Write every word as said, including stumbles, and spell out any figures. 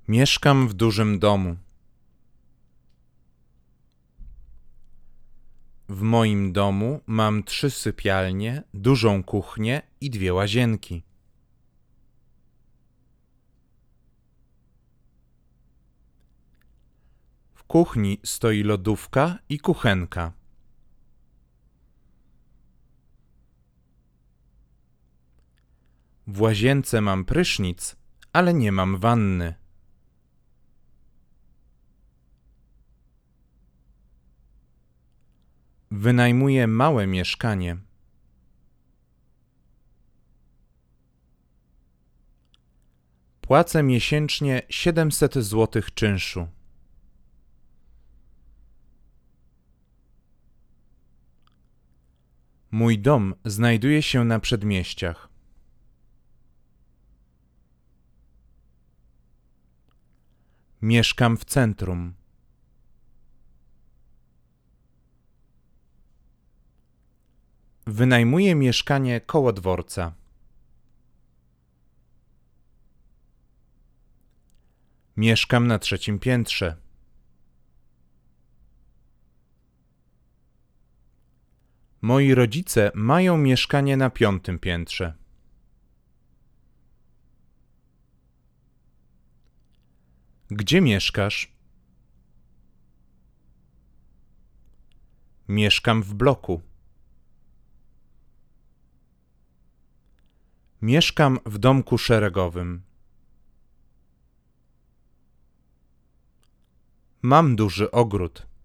Mieszkam w dużym domu. W moim domu mam trzy sypialnie, dużą kuchnię i dwie łazienki. W kuchni stoi lodówka i kuchenka. W łazience mam prysznic, ale nie mam wanny. Wynajmuję małe mieszkanie. Płacę miesięcznie siedemset złotych czynszu. Mój dom znajduje się na przedmieściach. Mieszkam w centrum. Wynajmuję mieszkanie koło dworca. Mieszkam na trzecim piętrze. Moi rodzice mają mieszkanie na piątym piętrze. Gdzie mieszkasz? Mieszkam w bloku. Mieszkam w domku szeregowym. Mam duży ogród.